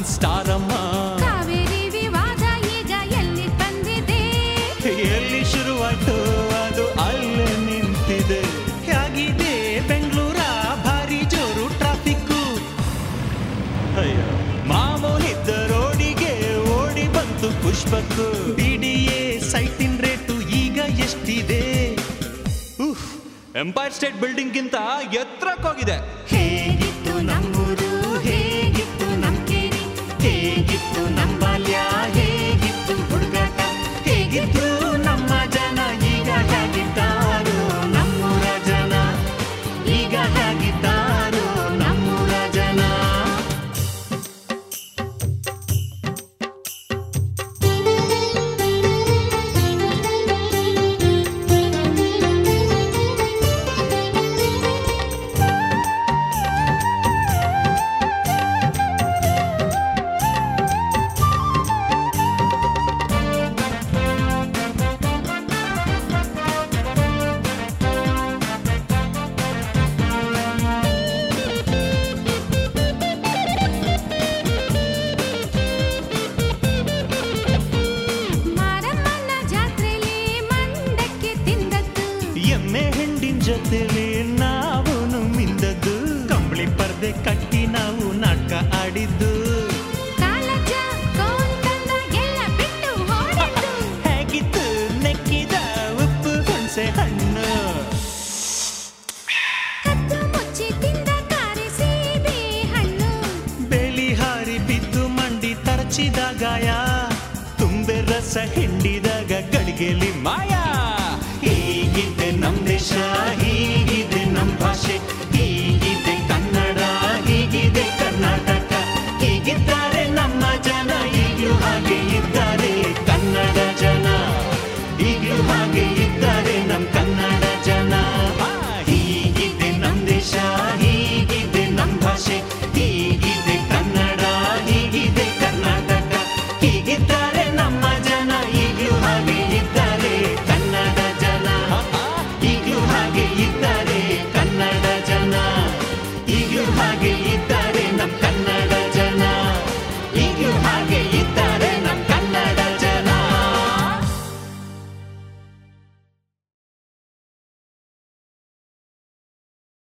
Star ಅಮ್ಮ. ಕಾವೇರಿ ವಿವಾದ ಈಗ ಎಲ್ಲಿ ಬಂದಿದೆ, ಎಲ್ಲಿ ಶುರುವಾಯ್ತು ಅದು ಅಲ್ಲೇ ನಿಂತಿದೆ. ಹೇಗಿದೆ ಬೆಂಗಳೂರ ಭಾರಿ ಜೋರು ಟ್ರಾಫಿಕ್ಕು. ಅಯ್ಯೋ ಮಾಮೂಲಿದ್ದ ರೋಡಿಗೆ ಓಡಿ ಬಂತು ಪುಷ್ಪಕ್ಕು. BDA ಸೈಟಿನ ರೇಟು ಈಗ ಎಷ್ಟಿದೆ? ಎಂಪೈರ್ ಸ್ಟೇಟ್ ಬಿಲ್ಡಿಂಗ್ ಗಿಂತ ಎತ್ತರಕ್ಕೋಗಿದೆ. ಹೇಗಿತ್ತು ನಮ್ಮೂರು, ಹೇಗಿತ್ತು ನಮ್ ಕೇರಿ, ಹೇಗಿತ್ತು ನಮ್ ಬಾಲ್ಯ, ಹೇಗಿತ್ತು ಹುಡುಗಾಟ, ಹೇಗಿತ್ತು ನಮ್ಮ ಜನ ಈಗ ಹೇಗಿದ್ದಾರೋ ನಮ್ಮೂರ ಜನ, ಈಗ ಹೇಗಿದ್ದಾರೋ ನಮ್ಮೂರ ಜನ. ಮಾರಮ್ಮನ ಜಾತ್ರೆಲಿ ಮಂಡಕ್ಕಿ ತಿಂದದ್ದು, ಎಮ್ಮೆ ಹೆಂಡಿನ ಜೊತೆಲಿ ನಾವು ಮಿಂದದ್ದು, ಕಂಬಳಿ ಪರ್ದೆ ಕಟ್ಟಿ ನಾವು ನಾಟಕ ಆಡಿದ್ದು, ಕಾಲಜ ಕೋಂತಂದ ಎಲ್ಲ ಬಿಟ್ಟು ಓಡಿದ್ದು, ಹೇಗಿತ್ತು ನೆಕ್ಕಿದ ಉಪ್ಪು ಹುಣಸೆ ಹಣ್ಣು, ಕದ್ದು ಮುಚ್ಚಿ ತಿಂದ ಕಾರಿ ಸೀಬೆ ಹಣ್ಣು, ಬೇಲಿ ಹಾರಿ ಬಿದ್ದು ಮಂಡಿ ತರಚಿದ ಗಾಯ, ತುಂಬೆ ರಸ ಹಿಂಡಿದಾಗ ಗಳಿಗೆಲಿ ಮಾಯ. ಹೀಗಿದೆ ನಮ್ ದೇಶ, ಹೀಗಿದೆ ನಮ್ ಭಾಷೆ, ಹೀಗಿದೆ ಕನ್ನಡ, ಹೀಗಿದೆ ಕರ್ನಾಟಕ, ಹೀಗಿದ್ದಾರೆ ನಮ್ಮ ಜನ, ಈಗಲೂ ಹಾಗೆ ಇದ್ದಾರೆ ಕನ್ನಡ ಜನ, ಈಗಲೂ ಹಾಗೆ ಇದ್ದಾರೆ ನಮ್ ಕನ್ನಡ ಜನ. ಹೀಗಿದೆ ನಮ್ ದೇಶ, ಹೀಗಿದೆ ನಮ್ ಭಾಷೆ, ಹೀಗಿದೆ ಕನ್ನಡ, ಹೀಗಿದೆ ಕರ್ನಾಟಕ, ಹೀಗಿದ್ದಾರೆ ನಮ್ಮ ಜನ, ಈಗಲೂ ಹಾಗೆ ಇದ್ದಾರೆ ಕನ್ನಡ ಜನ, ಈಗಲೂ ಹಾಗೆ ಇದ್ದಾರೆ ಕನ್ನಡ ಜನ, ಈಗಲೂ ಹಾಗೆ ಇದ್ದಾರೆ